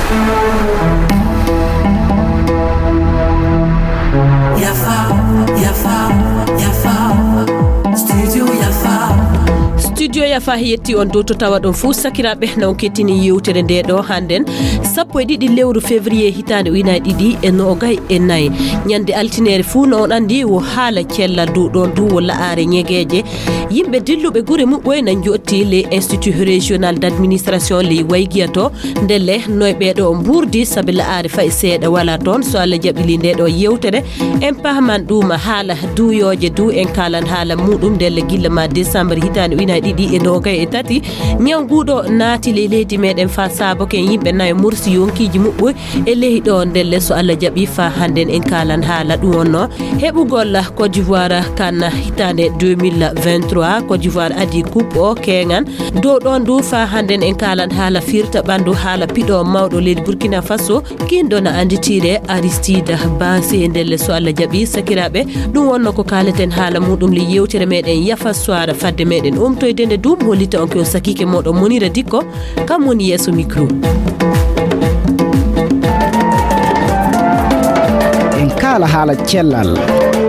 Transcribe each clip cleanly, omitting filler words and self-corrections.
Studio Yafa yetti on do to tawa don fu sakirabe na kettini yewtere nde do handen sappo e didi lewru février hitande wina didi e no gay e nay nyande altinere fu no on andi wo hala cella du don du wala are nyegeje yimbe dillube gure mu boy na jotti le institut régional d'administration li waygiato ndelle noy be do mburdi sabila are fay seeda wala ton so alla jabili nde do yewtere en pahman duma hala du yoje du en kalan hala mudum ndelle gilla ma décembre hitande wina didi e no gay e tati nyangudo naati le leydi meden fa sabo ken yimbe nay mursi yonkiji mubbo e lehi do ndelle so alla jabi fa handen en kalan hala dum wonno hebugol Côte d'Ivoire kan hitande 2023 Côte d'Ivoire adi coupe o kengan do don du fa handen en kalan hala firta bandu hala pido mawdo leydi Burkina Faso kindo na anditire Aristide Bansi ndelle so alla jabi sakirabe dum wonno ko kaleten hala mudum li yewtere meden Yafa soara fadde meden to dende dum holita on ko sakike modo monira dikko kam woni yeso micro en kala hala cellal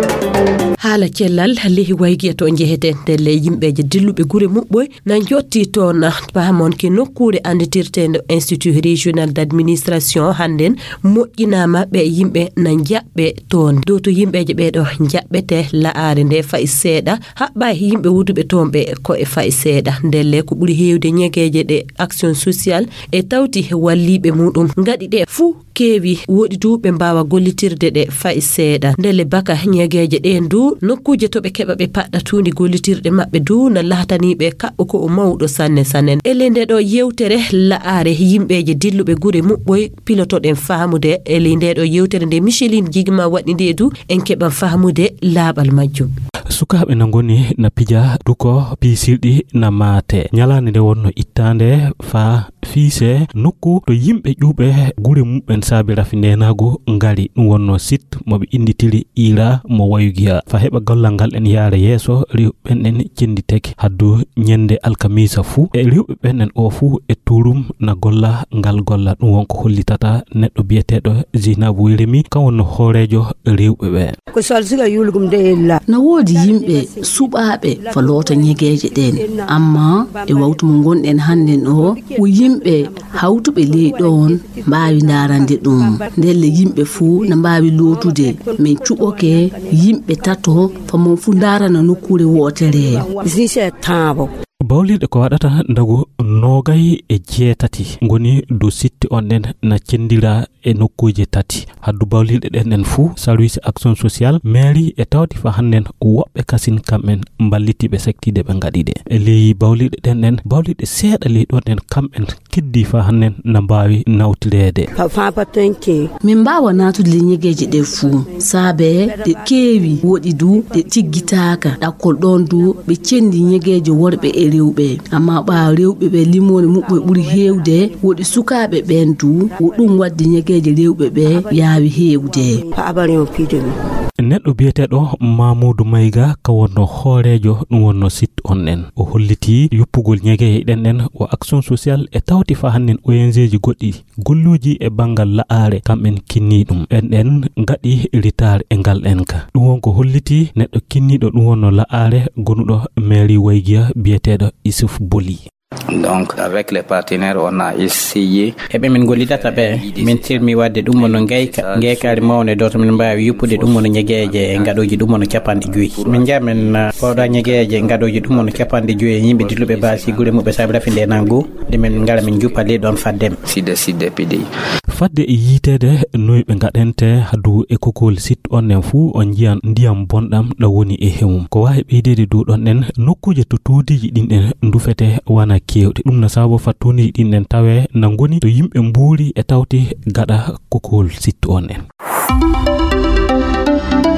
hala cellal lehi waygi to jeheten tele yimbeje dillube gure mubboy na jotti ton pahamon ke nokkure anditirtende institut régional d'administration handen moƴƴinama be yimbe na jabbe ton do to yimbeje be do jabbete laare nde fay seeda habba yimbe wudube tombe ko e fay seeda ndelle ko buri heewde nyegeje de action sociale e tawti wallibe mudum ngadi de fu kewi wodi dube mbawa gollitirde de fay seeda ndelle baka nyegeje de ndu nokkuje to be keba be padda tundi gollitirde mabbe du na lahatani be kabbo ko o mawdo sanne sanen elende do yewtere laare yimbeje dillube gure mubboy piloto den faamude elende do yewtere de Micheline Jigma wadi de du en keba faamude laabal majjum sukabe nangoni na pija duko pisildi na mate nyalani de wonno ittande fa fiise nokku to yimbe jube gure mubben sabi rafinde nago ngali wonno sit mo be inditili ila mo wayugiya fa heba gollangal en yaare yeso riwben en cenditeke haddu nyende alkamisa fu e riwben en o fu e turum na golla ngal golla dum wonko hollitata neddo bietedo Zinabu Wiremi kan wonno horejo riwbe ko salsiga yulgum de illa na wodi yimbe subabe falota nyegeje den amma e wawtu mo gonden handen o yimbe hawtube leedon mbaawi darande dum ndelle yimbe fu na mbaawi lotude men cuboke yimbe tato famo fu darana nokkure wotere zise tabo bawlide ko wadata ndago nogay e jeetati ngoni do sitti onnen na cendira e nokkuje tati haddu bawlide den fu service action sociale mairie e tawti fa hannen wobbe kasin kamen mballiti be sektide be ngadide e li bawlide den bawlide seeda li don den kamen kiddi fa hannen na mbaawi nawtilede fa patenke min bawa natude nyegeje de fu sabe de kewi wodi du de tiggitaka dakol don du be cendi nyegeje worbe e rewbe amma ba rewbe be limone mubbe buri heewde wodi sukabe bendu wodum waddi nyegeje rewbe be yaawi heewde fa abarion pidemi neddo bietedo Mamoudou Mayga ka wonno horejo dum wonno sit onnen o holliti yuppugol nyege den o action sociale e tawti fa hannen ONG goddi golluji e bangal laare kamben kinni dum en ngadi retard e ngal enka dum wonko holliti neddo kinnido dum wonno laare gonudo mairie waygia bietedo Issouf Boli. Donc avec les partenaires on a essayé ebe min golidata be min tirmi wadde dum no ngeykaari mawne do to min mbaawi yuppude dum no nyegeje ngadoji dum no capande joyi min jamen fawda nyegeje ngadoji dum no capande joyi yimbe dilube baasi gure mubbe sabi rafinde nango de min ngala min juppale don faddem side pidi fadde e yitede noybe ngadente hadu e kokol sit onnen fu on jian ndiyam bondam da woni e hewum ko wahi beedede do don en nokkuje to tudiji din en ndufete wana kewde dum na sabo fatuni din en tawe nangoni to yimbe mburi e tawti gada kokol sit onnen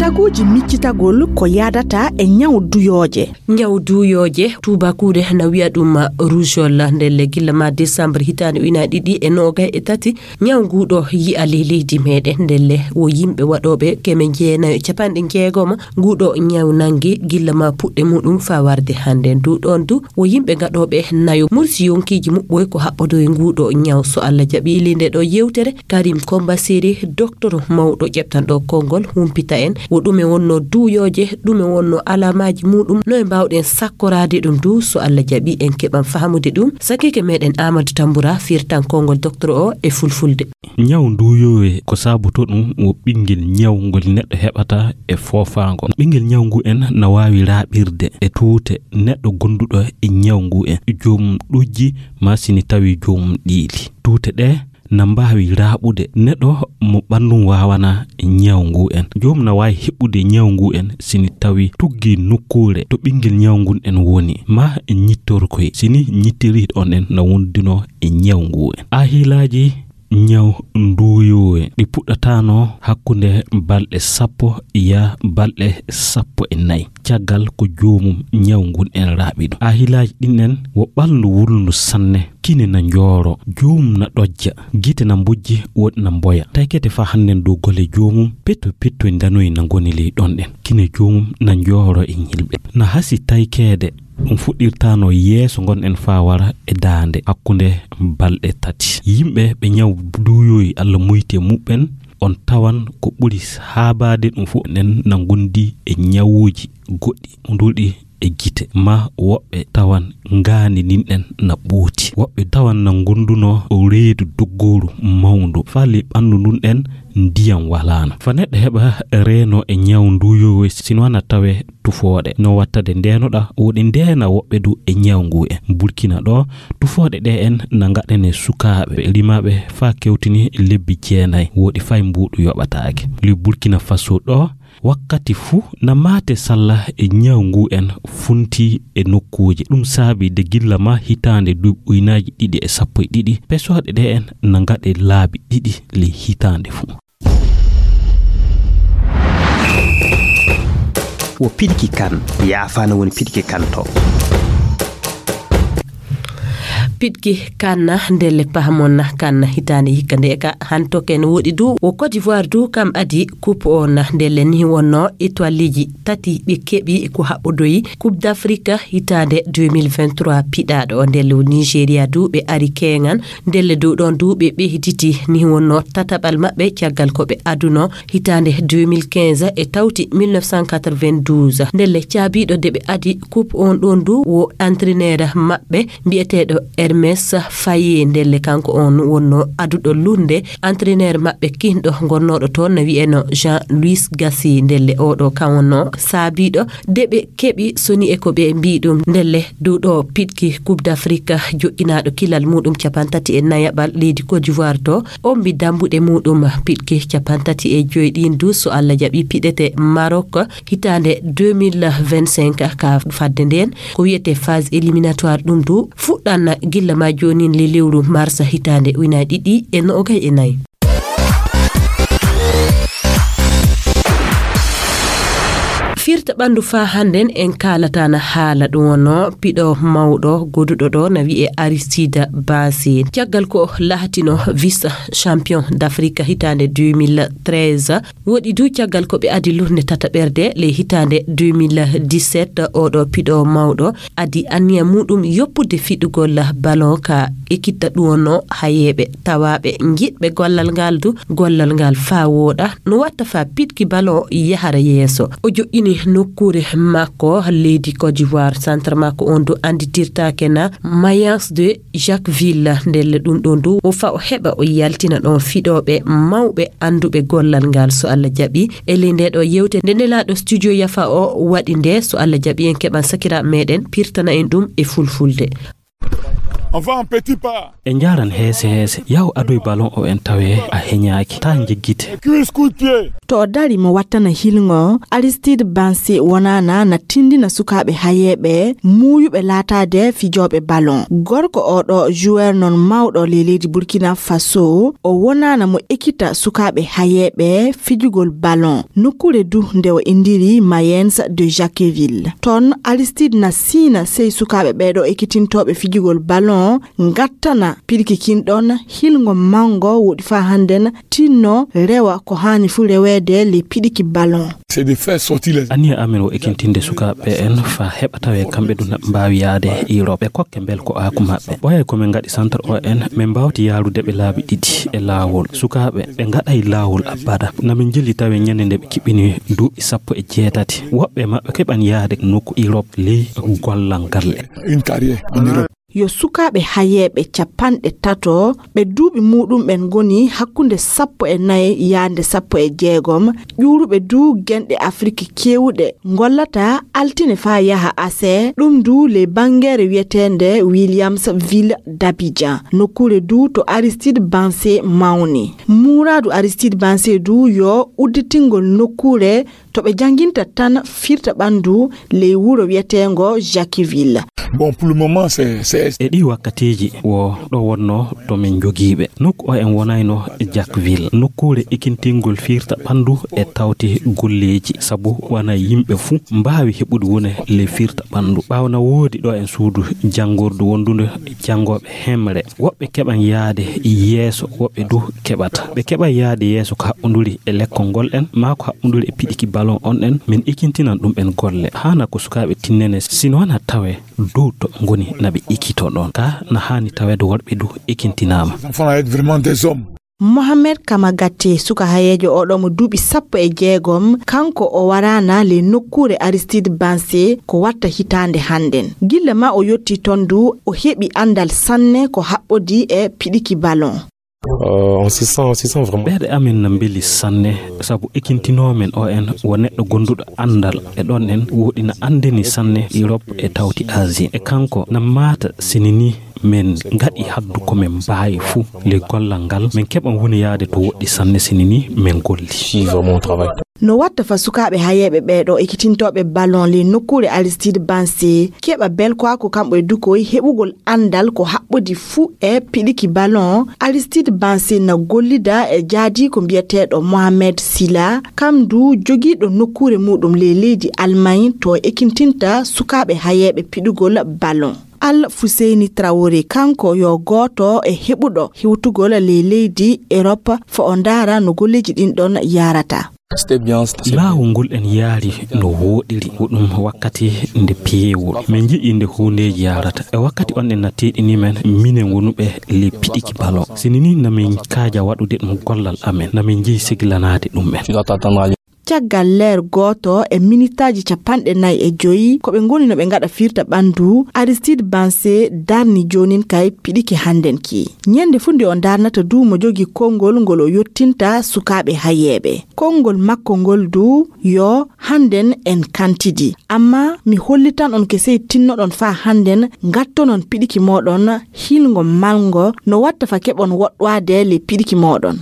taguji miccitagol ko yadata e nyawduyoje tubakude na wi'a dum rougeole ndelle gilla ma décembre hitande ina didi e noga e tati nyawngudo yi alilidi mede ndelle wo yimbe wadobe keme jeena capande jeegoma ngudo nyawnangi gilla ma pudde mudum fa warde hande du don du wo yimbe gadobe nayo mursi yonkiji mubboy ko habbodo e ngudo nyaw so Allah jabi linde do yewtere Karim Kombasiri docteur mawdo jeptan do kongol humpita en wo dume wonno duyoje dume wonno alamaji mudum no e bawden sakkorade dum du so Allah jabi en keban fahamude dum sakike meden Amadou Tambura firtan kongol docteur o e fulfulde nyaw duyowe ko sabuto dum wo bingel nyawngol neddo hebata e fofango bingel nyawngu en na wawi rabirde e tuute neddo gondudo e nyawngu en jom dujji masini tawi jom diili tuute de na mbawi raabude neddo mo bandum wawana nyawngu en jom na wawi hebbude nyawngu en sini tawi tuggi nokkure to bingel nyawngun en woni ma nyittor koy sini nyittiri on en na wondino e nyawngu en ahilaji nyaw nduyowe di puddatano hakkunde balde sappo ya balde sappo e nay tiagal ko joomum nyawngun en raabido ahilaji dinen wo balndu wulnu sanne kine na njoro joom na dojja gite na mbujji wodi na mboya taykete fa hannen do gole joomum petto ndanoy na ngoni li don den kine joomum na njoro e nyilbe na hasi taykede fudirtano yeso gon en fa wara e daande hakkunde balde tati yimbe be nyaw duyoyi Allah muyti mubben on tawan ko buri habaade dum fu nen na gondi e nyawuji goddi nduldi e gite ma wobbe tawan ngani ninden na booti wobbe tawan na gonduno o reedu doggolu mawndu fali bandu dun en ndiyam walana fanedde heba reno e nyawndu yo sinwana tawe tufode no wattade ndenoda wodi ndena wobbe du e nyawngu e Burkina do tufode de en na ngadene sukaabe limabe fa kewtini lebbi jeenay wodi fay mbudu yobataake li Burkina Faso do wakkati fu na mate salla e nyawngu en funti e nokkuuje dum saabi de gilla ma hitande du uinaji didi e sappo e didi pesode de en na ngade laabi didi li hitande fu wo pidki kan yaafana woni pidki kan to pitki kanna ndelle pahamonna kanna hitani hikande ka hanto ken wodi du wo Côte d'Ivoire du kam adi coupe on ndelle ni wonno étoiliji tati be kebi ko habbodoyi Coupe d'Afrique hitande 2023 pidado ndelle Nigeria du be ari kengan ndelle du don du be hititi ni wonno tatabal mabbe tiagal ko be aduno hitande 2015 e tawti 1992 ndelle tiabido de be adi coupe on don du wo entraîneur mabbe bi'etedo Hermes Faye ndelle kanko on wonno adudo lunde entraîneur mabbe kindo gonnodo ton na wi'eno Jean-Louis Gassi ndelle odo kanwono saabido debe kebi soni e ko be mbidum ndelle dudo pitki Coupe d'Afrique jo'inaado kilal mudum capantati e nayabal leydi Côte d'Ivoire to o mbi dambude mudum pitki capantati e joydin du so Allah jabi pidete Maroc hitande 2025 ka fadde den ko wiete phase éliminatoire dum du fuddan gilla ma jonin li lewru mars hitande wina didi e no gay e nay firta bandu fa handen en kalatana hala dum wono pido mawdo godudo do na wi'e Aristide Bassi tiagal ko lahatino vice champion d'Afrique hitande 2013 wodi du tiagal ko be adi lurne tata berde le hitande 2017 odo pido mawdo adi ania mudum yoppude fidugol ballon ka ekitta dum wono hayebe tawabe ngidbe gollal ngal fa woda no watta fa pitki ballon yahara yeso o jo'ini nokkure makko leydi Côte d'Ivoire centre makko on do anditirta kena Mayence de Jacquesville ndelle dum don do o fa o heba o yaltina don fidobe mawbe andube gollal ngal so Allah jabi elinde do yewte ndela do studio yafa o wadi nde so Allah jabi en keban sakira meden pirtana en dum e fulfulde on va en petit pas en jaran hese yaw adoy ballon o en tawe a heñaaki ta jiggite cuisse coup de pied to o dari mo wattana hilngo Aristide Bansi wonana na tindina sukaɓe hayeɓe muyuɓe latade fijoɓe ballon. Gorko oɗo joueur non mawɗo leydi Burkina Faso o wonana mo ekita sukaɓe hayeɓe fijugol ballon nokkure du nde o indiri Mayence de Jacquesville. Ton Aristide na sina sey sukaɓe ɓeɗo ekitintoɓe fijugol ballon ngattana pirki kinɗon hilngo mango woɗi fa handen tinno rewa ko hani fu rewede le pidiki ballon. C'est de faire sortir les aniya amen o ekintinde sukaɓe en fa heɓa tawe kamɓe ɗum mbawi yaade Europe ɓe kokke bel ko aku maɓɓe ɓoya komin gaɗi centre o en min mbawti yarude ɓe laabi ɗiɗi e laawol sukaɓe ɓe gaɗay laawol abada namin jilli tawe ñande nde ɓe kiɓini duuɓi 17 woɓɓe maɓɓe keɓan yaade nokku Europe ley gollal galle une carrière en Europe. Yo sukaɓe hayeɓe 3 ɓe duuɓi muɗum ɓen goni hakkunde 14 yande 16 ƴuruɓe du genɗe Afrique kewuɗe gollata altine fa yaha ase ɗum du le bangere wietende Williamsville d'Abidjan nokkure du to Aristide Bansi mawni muradu Aristide Bansi du yo udditingol nokkure to ɓe janginta tan firta ɓandu le wuro wietengo Jacquesville. Bon, pour le moment, c'est e ɗi wakkatiji wo ɗo wonno to min jogiiɓe nokku o en wonayno Jacquesville nokkure ekintingol firta ɓandu e tawti golleji sabu wana yimɓe fuu mbawi heɓude wone le firta ɓandu ɓawna woodi ɗo en suudu jangordu wondude jangoɓe hemre woɓɓe keɓan yaade yeeso woɓɓe du keɓata ɓe keɓa yaade yeeso ko haɓɓoduri e lekkol ngol en ma ko haɓɓoduri e piɗiki ballon on en min ikintinan ɗum en golle hana ko sukaɓe tinnene sino wana tawe dow to ngoni naɓe ikito ɗon ka na hani tawede worɓe du ikintinama. Mohamed Kamagate suka hayejo oɗo mo duuɓi 16 kanko o warana le nokkure Aristide Bansi ko watta hitande handen gille ma o yotti tondu o heɓi andal sanne ko haɓɓodi e piɗiki ballon. On se sent vraiment. Ɓeɗe amin na mbeli sanne sabu ekintinomen o en wo neɗɗo gonduɗo andal e ɗon en woɗina andini sanne Europe e tawti Asie e kanko na mata sinini men gaɗi haddu ko men mbawi fuu le gollal ngal min keɓan woni yaade to woɗɗi sanne sinini men golli no watta fa sukaɓe hayeɓe ɓeɗo ekitintoɓe ballon le nokkure Aristide Bansi keɓa belko kamɓe dukoy heɓugol andal ko haɓɓodi fuu e piɗiki ballon Aristide Bansi na gollida e jaadi ko mbiyeteɗo Mohamed Sila kamdu jogiɗo nokkure muɗum le leydi Allemagne to ekintinta sukaɓe hayeɓe piɗugol ballon. Al Fuseni Traoré kanko yo goto e heɓuɗo hiwtugol le leydi Europe fo o ndara no golleji ɗin ɗon yarata. laawol ngol en yaari no woɗiri ɗum wakkati nde peewol min jiɗi nde hundeji yarata e wakkati on en nattiɗini men minen wonuɓe le piɗiki ballon sinini namin kaaja waɗude ɗum gollal amen namin jeeyi siglanade ɗum men caggal leer goto e minitaji 45 ko ɓe ngoni no ɓe ngada firta ɓandu Aristide Bansi darni jonin kay piɗiki handen ki nyande funde on darnata du mo jogi kongol ngol o yottinta sukaɓe hayeɓe kongol makko ngol du yo handen en kantidi amma mi hollitan on ke sey tinnoɗon fa handen gattonon piɗiki moɗon hilgo malgo no watta fa keɓon woɗɗwade le piɗiki moɗon.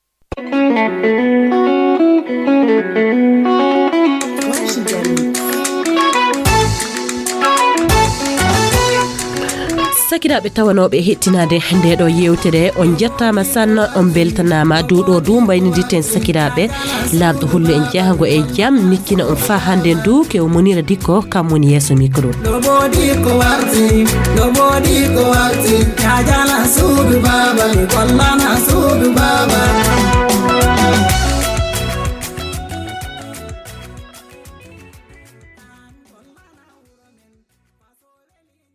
sakiraɓe tawanoɓe hettinade ndeɗo yewtere on jettama sanna on beltanama duɗo du mbayniditen sakiraɓe labdo hullu en jahango e jaam nikkina on fa hande du ke o Monira Dicko kam woni yesso micro no bodi ko warti kajala suudu baba mi kollana suudu baba